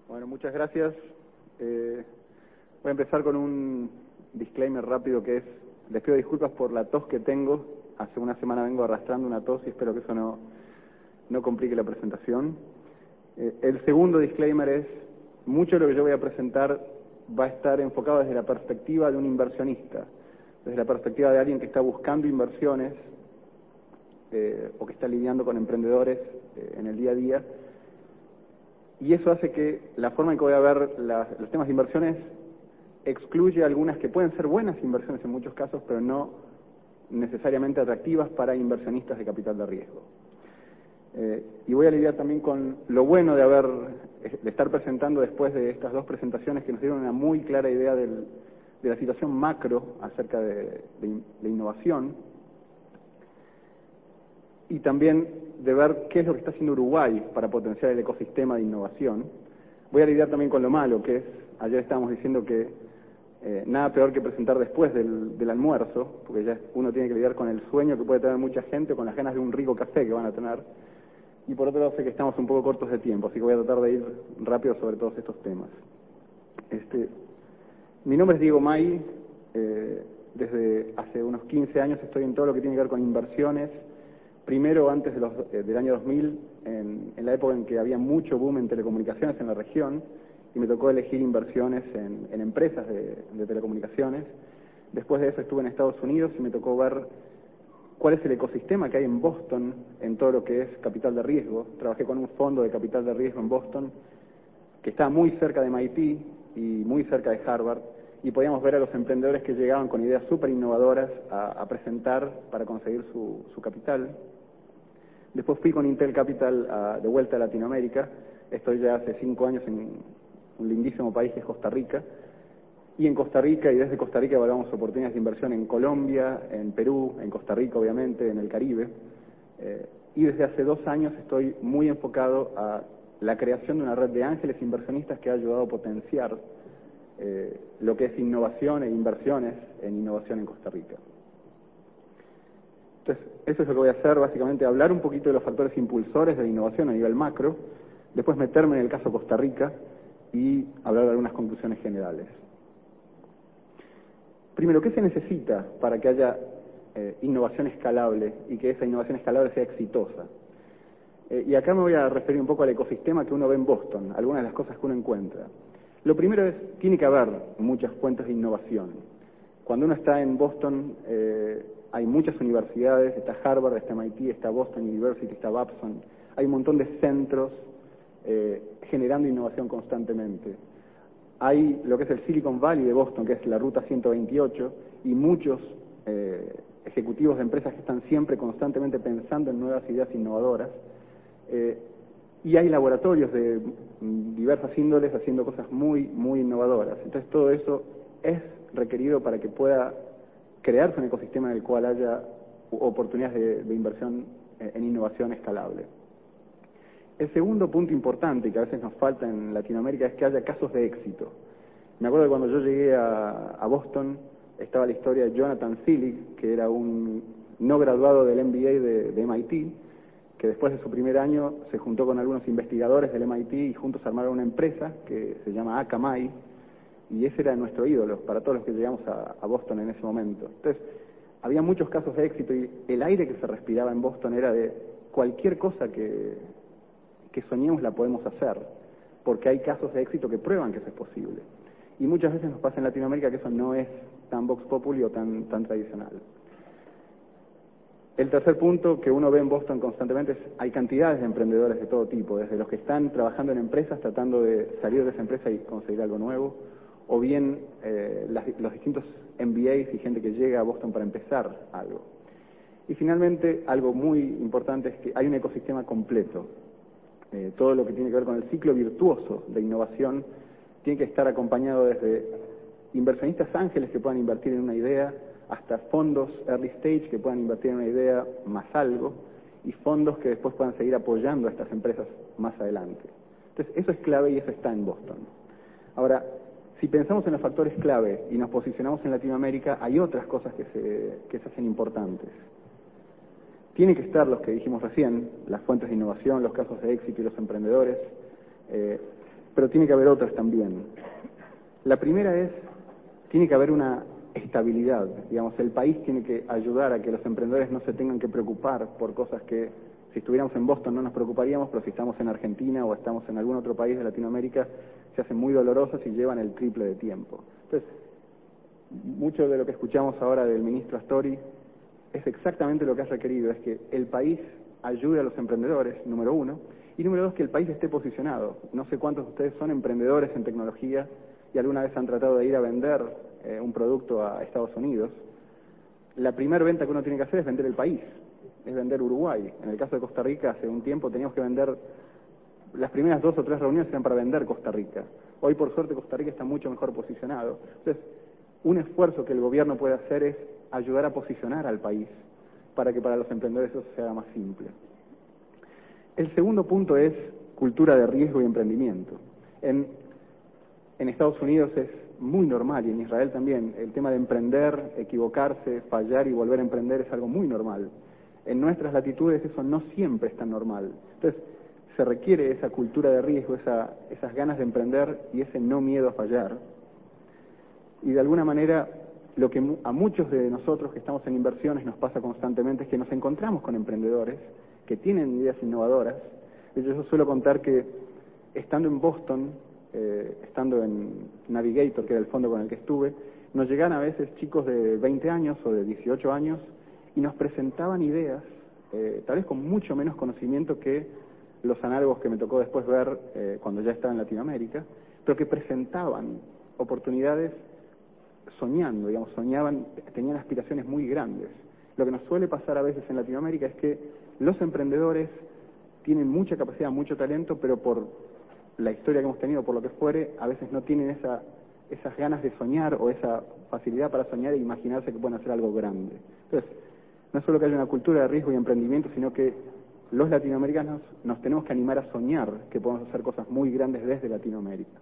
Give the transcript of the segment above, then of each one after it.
Bueno, muchas gracias. Voy a empezar con un disclaimer rápido que es, les pido disculpas por la tos que tengo. Hace una semana vengo arrastrando una tos y espero que eso no complique la presentación. El segundo disclaimer es, mucho de lo que yo voy a presentar va a estar enfocado desde la perspectiva de un inversionista, desde la perspectiva de alguien que está buscando inversiones o que está lidiando con emprendedores en el día a día. Y eso hace que la forma en que voy a ver los temas de inversiones excluye algunas que pueden ser buenas inversiones en muchos casos, pero no necesariamente atractivas para inversionistas de capital de riesgo. Y voy a lidiar también con lo bueno de estar presentando después de estas dos presentaciones que nos dieron una muy clara idea de la situación macro acerca de innovación, y también de ver qué es lo que está haciendo Uruguay para potenciar el ecosistema de innovación. Voy a lidiar también con lo malo, que es, ayer estábamos diciendo que nada peor que presentar después del almuerzo, porque ya uno tiene que lidiar con el sueño que puede tener mucha gente, con las ganas de un rico café que van a tener, y por otro lado sé que estamos un poco cortos de tiempo, así que voy a tratar de ir rápido sobre todos estos temas. Mi nombre es Diego May, desde hace unos 15 años estoy en todo lo que tiene que ver con inversiones. Primero, antes del año 2000, en la época en que había mucho boom en telecomunicaciones en la región, y me tocó elegir inversiones en empresas de telecomunicaciones. Después de eso estuve en Estados Unidos y me tocó ver cuál es el ecosistema que hay en Boston en todo lo que es capital de riesgo. Trabajé con un fondo de capital de riesgo en Boston que está muy cerca de MIT y muy cerca de Harvard, y podíamos ver a los emprendedores que llegaban con ideas súper innovadoras a presentar para conseguir su capital. Después fui con Intel Capital de vuelta a Latinoamérica. Estoy ya hace 5 años en un lindísimo país que es Costa Rica. Y en Costa Rica, y desde Costa Rica evaluamos oportunidades de inversión en Colombia, en Perú, en Costa Rica obviamente, en el Caribe. Y desde hace 2 años estoy muy enfocado a la creación de una red de ángeles inversionistas que ha ayudado a potenciar lo que es innovación e inversiones en innovación en Costa Rica. Entonces, eso es lo que voy a hacer, básicamente hablar un poquito de los factores impulsores de la innovación a nivel macro, después meterme en el caso Costa Rica y hablar de algunas conclusiones generales. Primero, ¿qué se necesita para que haya innovación escalable y que esa innovación escalable sea exitosa? Y acá me voy a referir un poco al ecosistema que uno ve en Boston, algunas de las cosas que uno encuentra. Lo primero es, tiene que haber muchas fuentes de innovación. Cuando uno está en Boston, hay muchas universidades, está Harvard, está MIT, está Boston University, está Babson, hay un montón de centros generando innovación constantemente. Hay lo que es el Silicon Valley de Boston, que es la Ruta 128, y muchos ejecutivos de empresas que están siempre constantemente pensando en nuevas ideas innovadoras. Y hay laboratorios de diversas índoles haciendo cosas muy, muy innovadoras. Entonces todo eso es requerido para que pueda crearse un ecosistema en el cual haya oportunidades de inversión en innovación escalable. El segundo punto importante que a veces nos falta en Latinoamérica es que haya casos de éxito. Me acuerdo que cuando yo llegué a Boston estaba la historia de Jonathan Zillig, que era un no graduado del MBA de MIT, que después de su primer año se juntó con algunos investigadores del MIT y juntos armaron una empresa que se llama Akamai, y ese era nuestro ídolo para todos los que llegamos a Boston en ese momento. Entonces, había muchos casos de éxito y el aire que se respiraba en Boston era de cualquier cosa que soñemos la podemos hacer, porque hay casos de éxito que prueban que eso es posible. Y muchas veces nos pasa en Latinoamérica que eso no es tan vox populi o tan tradicional. El tercer punto que uno ve en Boston constantemente es hay cantidades de emprendedores de todo tipo, desde los que están trabajando en empresas tratando de salir de esa empresa y conseguir algo nuevo, o bien los distintos MBAs y gente que llega a Boston para empezar algo. Y finalmente, algo muy importante es que hay un ecosistema completo. Todo lo que tiene que ver con el ciclo virtuoso de innovación tiene que estar acompañado desde inversionistas ángeles que puedan invertir en una idea, hasta fondos early stage que puedan invertir en una idea más algo, y fondos que después puedan seguir apoyando a estas empresas más adelante. Entonces, eso es clave y eso está en Boston. Ahora, si pensamos en los factores clave y nos posicionamos en Latinoamérica, hay otras cosas que se hacen importantes. Tienen que estar los que dijimos recién, las fuentes de innovación, los casos de éxito y los emprendedores, pero tiene que haber otras también. La primera es, tiene que haber una estabilidad, digamos, el país tiene que ayudar a que los emprendedores no se tengan que preocupar por cosas que si estuviéramos en Boston no nos preocuparíamos, pero si estamos en Argentina o estamos en algún otro país de Latinoamérica se hacen muy dolorosas y llevan el triple de tiempo. Entonces, mucho de lo que escuchamos ahora del ministro Astori es exactamente lo que ha requerido, es que el país ayude a los emprendedores, número uno, y número dos, que el país esté posicionado. No sé cuántos de ustedes son emprendedores en tecnología y alguna vez han tratado de ir a vender un producto a Estados Unidos. La primera venta que uno tiene que hacer es vender el país, es vender Uruguay. En el caso de Costa Rica, hace un tiempo teníamos que vender, las primeras 2 o 3 reuniones eran para vender Costa Rica. Hoy, por suerte, Costa Rica está mucho mejor posicionado. Entonces, un esfuerzo que el gobierno puede hacer es ayudar a posicionar al país para que para los emprendedores eso se haga más simple. El segundo punto es cultura de riesgo y emprendimiento. En Estados Unidos es muy normal, y en Israel también, el tema de emprender, equivocarse, fallar y volver a emprender es algo muy normal. En nuestras latitudes eso no siempre es tan normal. Entonces, se requiere esa cultura de riesgo, esas ganas de emprender y ese no miedo a fallar. Y de alguna manera, lo que a muchos de nosotros que estamos en inversiones nos pasa constantemente es que nos encontramos con emprendedores que tienen ideas innovadoras. Yo suelo contar que estando en Boston, estando en Navigator, que era el fondo con el que estuve, nos llegaban a veces chicos de 20 años o de 18 años y nos presentaban ideas, tal vez con mucho menos conocimiento que los análogos que me tocó después ver cuando ya estaba en Latinoamérica, pero que presentaban oportunidades soñando, digamos, soñaban, tenían aspiraciones muy grandes. Lo que nos suele pasar a veces en Latinoamérica es que los emprendedores tienen mucha capacidad, mucho talento, pero por la historia que hemos tenido, por lo que fuere, a veces no tienen esas ganas de soñar o esa facilidad para soñar e imaginarse que pueden hacer algo grande. Entonces, no es solo que haya una cultura de riesgo y emprendimiento, sino que los latinoamericanos nos tenemos que animar a soñar que podemos hacer cosas muy grandes desde Latinoamérica.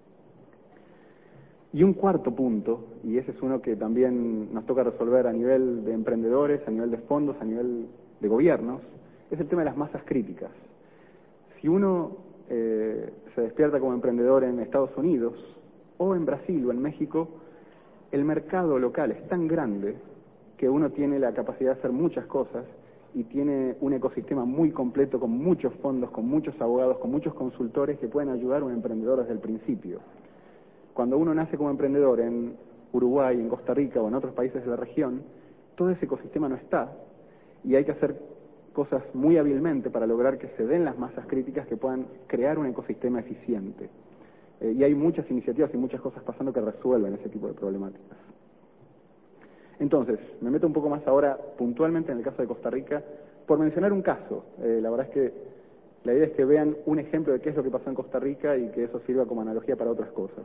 Y un cuarto punto, y ese es uno que también nos toca resolver a nivel de emprendedores, a nivel de fondos, a nivel de gobiernos, es el tema de las masas críticas. Si uno se despierta como emprendedor en Estados Unidos, o en Brasil o en México, el mercado local es tan grande que uno tiene la capacidad de hacer muchas cosas y tiene un ecosistema muy completo con muchos fondos, con muchos abogados, con muchos consultores que pueden ayudar a un emprendedor desde el principio. Cuando uno nace como emprendedor en Uruguay, en Costa Rica o en otros países de la región, todo ese ecosistema no está y hay que hacer cosas muy hábilmente para lograr que se den las masas críticas que puedan crear un ecosistema eficiente. Y hay muchas iniciativas y muchas cosas pasando que resuelven ese tipo de problemáticas. Entonces, me meto un poco más ahora puntualmente en el caso de Costa Rica, por mencionar un caso. La verdad es que la idea es que vean un ejemplo de qué es lo que pasó en Costa Rica y que eso sirva como analogía para otras cosas.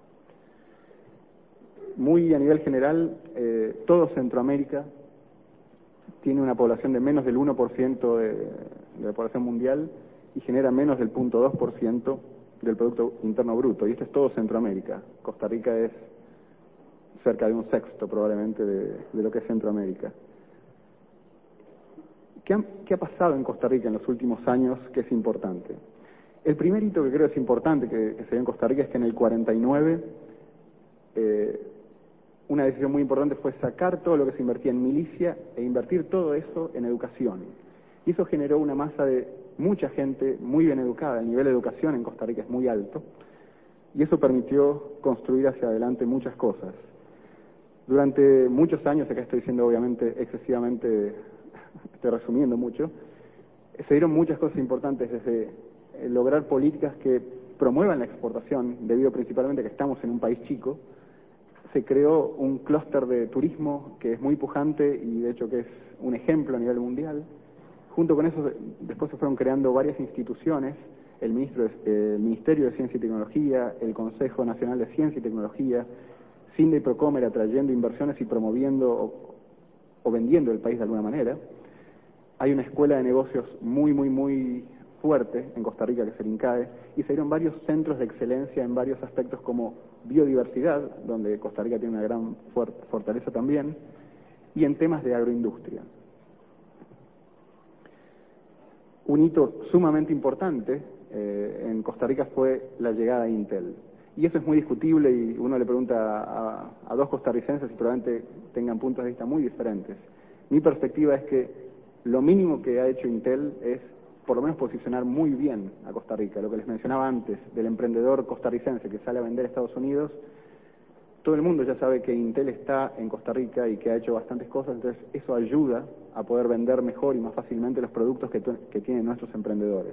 Muy a nivel general, todo Centroamérica tiene una población de menos del 1% de la población mundial y genera menos del 0.2% del Producto Interno Bruto. Y esto es todo Centroamérica. Costa Rica es cerca de 1/6 probablemente de lo que es Centroamérica. ¿Qué ha pasado en Costa Rica en los últimos años que es importante? El primer hito que creo es importante que se dio en Costa Rica es que en el 49 una decisión muy importante fue sacar todo lo que se invertía en milicia e invertir todo eso en educación. Y eso generó una masa de mucha gente muy bien educada. El nivel de educación en Costa Rica es muy alto y eso permitió construir hacia adelante muchas cosas. Durante muchos años, acá estoy diciendo obviamente excesivamente, estoy resumiendo mucho, se dieron muchas cosas importantes desde lograr políticas que promuevan la exportación, debido principalmente a que estamos en un país chico. Se creó un clúster de turismo que es muy pujante y de hecho que es un ejemplo a nivel mundial. Junto con eso, después se fueron creando varias instituciones, el Ministerio de Ciencia y Tecnología, el Consejo Nacional de Ciencia y Tecnología, CINDA y Procomer atrayendo inversiones y promoviendo o vendiendo el país de alguna manera. Hay una escuela de negocios muy fuerte en Costa Rica que es el INCAE, y se dieron varios centros de excelencia en varios aspectos como biodiversidad, donde Costa Rica tiene una gran fortaleza también, y en temas de agroindustria. Un hito sumamente importante en Costa Rica fue la llegada de Intel. Y eso es muy discutible y uno le pregunta a dos costarricenses y probablemente tengan puntos de vista muy diferentes. Mi perspectiva es que lo mínimo que ha hecho Intel es por lo menos posicionar muy bien a Costa Rica. Lo que les mencionaba antes del emprendedor costarricense que sale a vender a Estados Unidos, todo el mundo ya sabe que Intel está en Costa Rica y que ha hecho bastantes cosas, entonces eso ayuda a poder vender mejor y más fácilmente los productos que tienen nuestros emprendedores.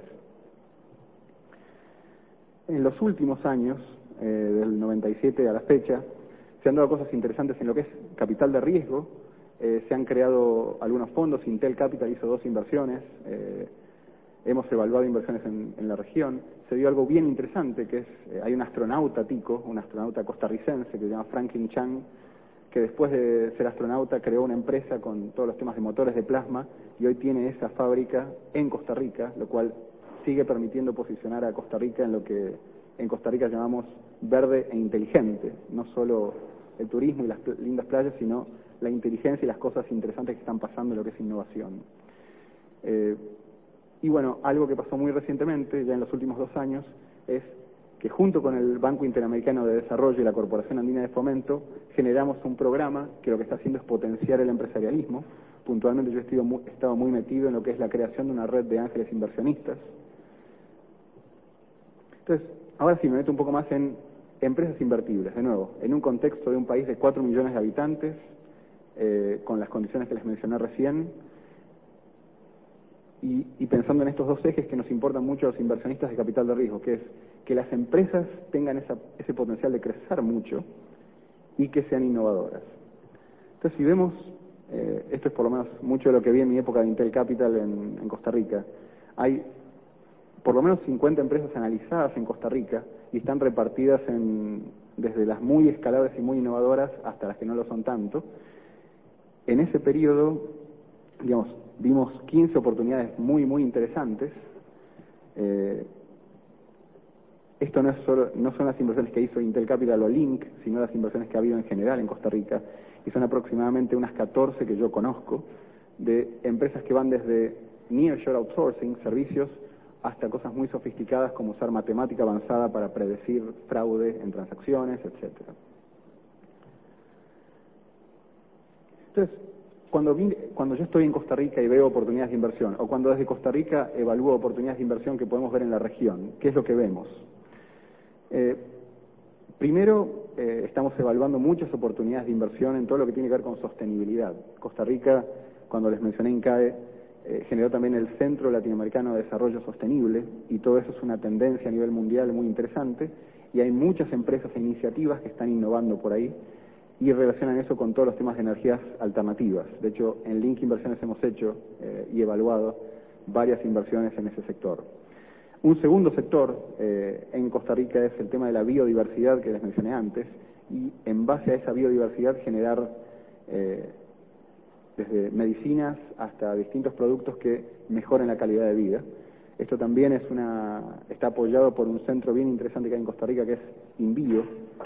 En los últimos años, del 97 a la fecha, se han dado cosas interesantes en lo que es capital de riesgo. Se han creado algunos fondos. Intel Capital hizo 2 inversiones. Hemos evaluado inversiones en la región. Se dio algo bien interesante, que es, hay un astronauta tico, un astronauta costarricense que se llama Franklin Chang, que después de ser astronauta creó una empresa con todos los temas de motores de plasma y hoy tiene esa fábrica en Costa Rica, lo cual sigue permitiendo posicionar a Costa Rica en lo que en Costa Rica llamamos verde e inteligente, no solo el turismo y las lindas playas, sino la inteligencia y las cosas interesantes que están pasando en lo que es innovación. Y bueno, algo que pasó muy recientemente, ya en los últimos 2 años, es que junto con el Banco Interamericano de Desarrollo y la Corporación Andina de Fomento, generamos un programa que lo que está haciendo es potenciar el empresarialismo. Puntualmente yo he estado muy metido en lo que es la creación de una red de ángeles inversionistas. Entonces, ahora sí me meto un poco más en empresas invertibles, de nuevo, en un contexto de un país de 4 millones de habitantes, con las condiciones que les mencioné recién, y pensando en estos 2 ejes que nos importan mucho a los inversionistas de capital de riesgo, que es que las empresas tengan ese potencial de crecer mucho y que sean innovadoras. Entonces, si vemos, esto es por lo menos mucho de lo que vi en mi época de Intel Capital en Costa Rica, hay por lo menos 50 empresas analizadas en Costa Rica y están repartidas desde las muy escalables y muy innovadoras hasta las que no lo son tanto. En ese periodo, digamos, vimos 15 oportunidades muy, muy interesantes. Esto no son las inversiones que hizo Intel Capital o Link, sino las inversiones que ha habido en general en Costa Rica, y son aproximadamente unas 14 que yo conozco, de empresas que van desde nearshore outsourcing, servicios, hasta cosas muy sofisticadas como usar matemática avanzada para predecir fraude en transacciones, etcétera. Entonces, cuando yo estoy en Costa Rica y veo oportunidades de inversión, o cuando desde Costa Rica evalúo oportunidades de inversión que podemos ver en la región, ¿qué es lo que vemos? Primero, estamos evaluando muchas oportunidades de inversión en todo lo que tiene que ver con sostenibilidad. Costa Rica, cuando les mencioné INCAE, generó también el Centro Latinoamericano de Desarrollo Sostenible, y todo eso es una tendencia a nivel mundial muy interesante, y hay muchas empresas e iniciativas que están innovando por ahí y relacionan eso con todos los temas de energías alternativas. De hecho, en Link Inversiones hemos hecho y evaluado varias inversiones en ese sector. Un segundo sector en Costa Rica es el tema de la biodiversidad que les mencioné antes, y en base a esa biodiversidad generar desde medicinas hasta distintos productos que mejoren la calidad de vida. Esto también está apoyado por un centro bien interesante que hay en Costa Rica, que es InBio.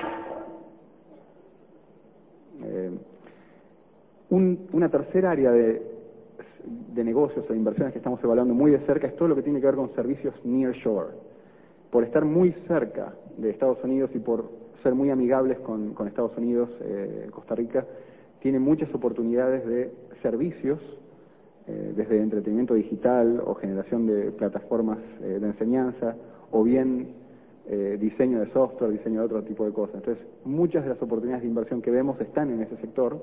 Una tercera área de negocios o de inversiones que estamos evaluando muy de cerca es todo lo que tiene que ver con servicios nearshore. Por estar muy cerca de Estados Unidos y por ser muy amigables con Estados Unidos, Costa Rica tiene muchas oportunidades de servicios, desde entretenimiento digital o generación de plataformas de enseñanza, o bien diseño de software, diseño de otro tipo de cosas. Entonces, muchas de las oportunidades de inversión que vemos están en ese sector.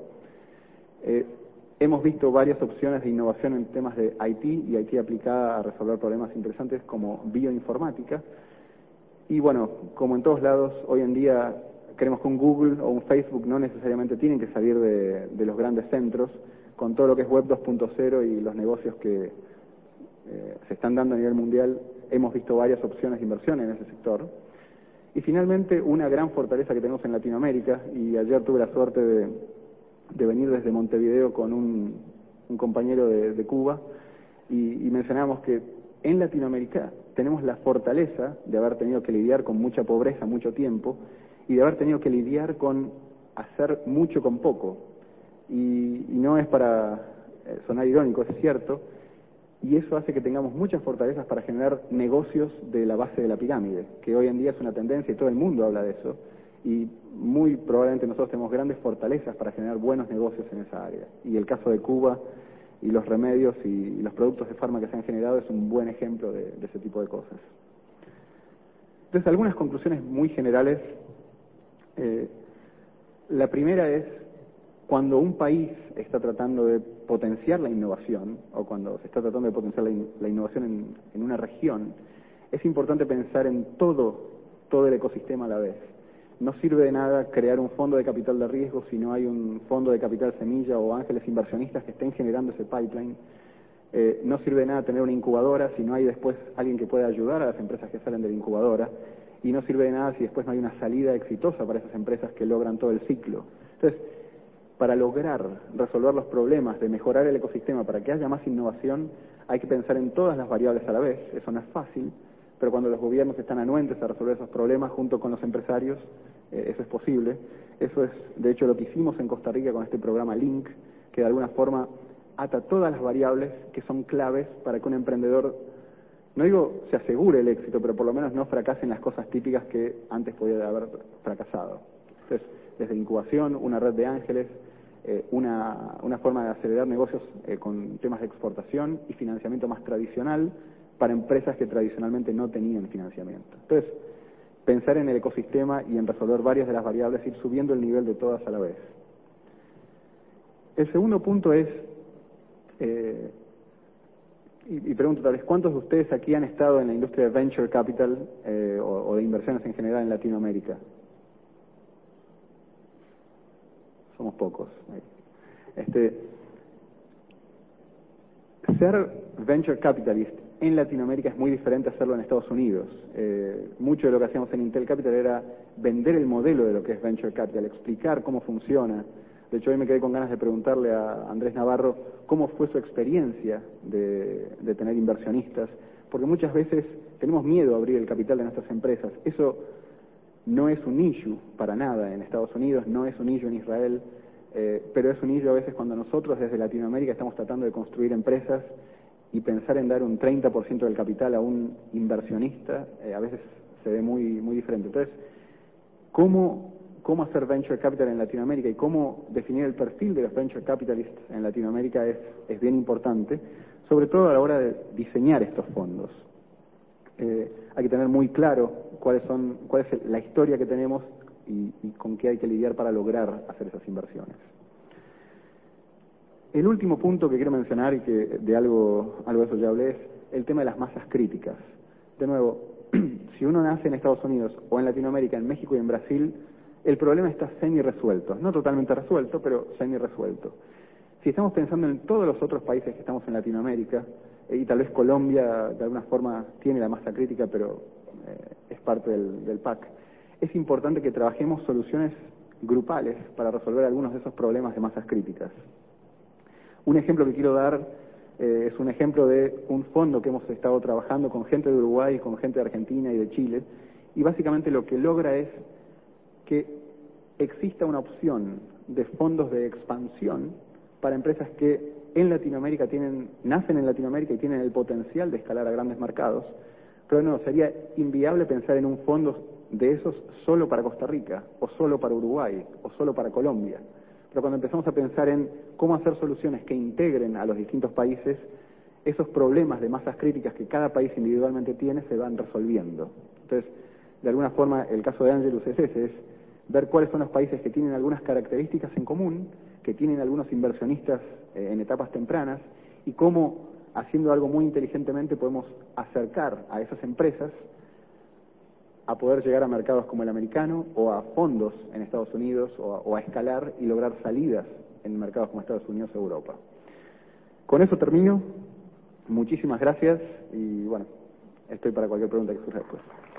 Hemos visto varias opciones de innovación en temas de IT y IT aplicada a resolver problemas interesantes como bioinformática. Y bueno, como en todos lados, hoy en día creemos que un Google o un Facebook no necesariamente tienen que salir de los grandes centros. Con todo lo que es Web 2.0 y los negocios que se están dando a nivel mundial, hemos visto varias opciones de inversión en ese sector. Y finalmente, una gran fortaleza que tenemos en Latinoamérica, y ayer tuve la suerte de venir desde Montevideo con un compañero de Cuba, y mencionábamos que en Latinoamérica tenemos la fortaleza de haber tenido que lidiar con mucha pobreza mucho tiempo, y de haber tenido que lidiar con hacer mucho con poco. Y no es para sonar irónico, es cierto. y eso hace que tengamos muchas fortalezas para generar negocios de la base de la pirámide, que hoy en día es una tendencia y todo el mundo habla de eso, y muy probablemente nosotros tenemos grandes fortalezas para generar buenos negocios en esa área. Y el caso de Cuba y los remedios y los productos de farma que se han generado es un buen ejemplo de ese tipo de cosas. Entonces, algunas conclusiones muy generales. La primera es, cuando un país está tratando de potenciar la innovación, o cuando se está tratando de potenciar la innovación en una región, es importante pensar en todo el ecosistema a la vez. No sirve de nada crear un fondo de capital de riesgo si no hay un fondo de capital semilla o ángeles inversionistas que estén generando ese pipeline. No sirve de nada tener una incubadora si no hay después alguien que pueda ayudar a las empresas que salen de la incubadora. Y no sirve de nada si después no hay una salida exitosa para esas empresas que logran todo el ciclo. Entonces, para lograr resolver los problemas, de mejorar el ecosistema, para que haya más innovación, hay que pensar en todas las variables a la vez. Eso no es fácil, pero cuando los gobiernos están anuentes a resolver esos problemas junto con los empresarios, eso es posible. Eso es, de hecho, lo que hicimos en Costa Rica con este programa Link, que de alguna forma ata todas las variables que son claves para que un emprendedor, no digo se asegure el éxito, pero por lo menos no fracase en las cosas típicas que antes podía haber fracasado. Entonces, desde incubación, una red de ángeles, una forma de acelerar negocios con temas de exportación y financiamiento más tradicional para empresas que tradicionalmente no tenían financiamiento. Entonces, pensar en el ecosistema y en resolver varias de las variables, ir subiendo el nivel de todas a la vez. El segundo punto es, y pregunto tal vez, ¿cuántos de ustedes aquí han estado en la industria de venture capital o de inversiones en general en Latinoamérica? Somos pocos. Ser venture capitalist en Latinoamérica es muy diferente a hacerlo en Estados Unidos. Mucho de lo que hacíamos en Intel Capital era vender el modelo de lo que es venture capital, explicar cómo funciona. De hecho, hoy me quedé con ganas de preguntarle a Andrés Navarro cómo fue su experiencia de tener inversionistas, porque muchas veces tenemos miedo a abrir el capital de nuestras empresas. Eso no es un issue para nada en Estados Unidos, no es un issue en Israel, pero es un issue a veces cuando nosotros desde Latinoamérica estamos tratando de construir empresas y pensar en dar un 30% del capital a un inversionista, a veces se ve muy diferente. Entonces, ¿cómo hacer venture capital en Latinoamérica y cómo definir el perfil de los venture capitalists en Latinoamérica es bien importante, sobre todo a la hora de diseñar estos fondos. Hay que tener muy claro cuál es la historia que tenemos y con qué hay que lidiar para lograr hacer esas inversiones. El último punto que quiero mencionar, y que de algo de eso ya hablé, es el tema de las masas críticas. De nuevo, si uno nace en Estados Unidos o en Latinoamérica, en México y en Brasil, el problema está semi-resuelto. No totalmente resuelto, pero semi-resuelto. Si estamos pensando en todos los otros países que estamos en Latinoamérica, y tal vez Colombia de alguna forma tiene la masa crítica, pero es parte del PAC, es importante que trabajemos soluciones grupales para resolver algunos de esos problemas de masas críticas. Un ejemplo que quiero dar es un ejemplo de un fondo que hemos estado trabajando con gente de Uruguay, con gente de Argentina y de Chile, y básicamente lo que logra es que exista una opción de fondos de expansión para empresas que en Latinoamérica nacen en Latinoamérica y tienen el potencial de escalar a grandes mercados, pero no, sería inviable pensar en un fondo de esos solo para Costa Rica, o solo para Uruguay, o solo para Colombia. Pero cuando empezamos a pensar en cómo hacer soluciones que integren a los distintos países, esos problemas de masas críticas que cada país individualmente tiene se van resolviendo. Entonces, de alguna forma, el caso de Angelus es ese, es ver cuáles son los países que tienen algunas características en común, que tienen algunos inversionistas en etapas tempranas, y cómo, haciendo algo muy inteligentemente, podemos acercar a esas empresas a poder llegar a mercados como el americano o a fondos en Estados Unidos o a escalar y lograr salidas en mercados como Estados Unidos o Europa. Con eso termino. Muchísimas gracias y bueno, estoy para cualquier pregunta que surja después.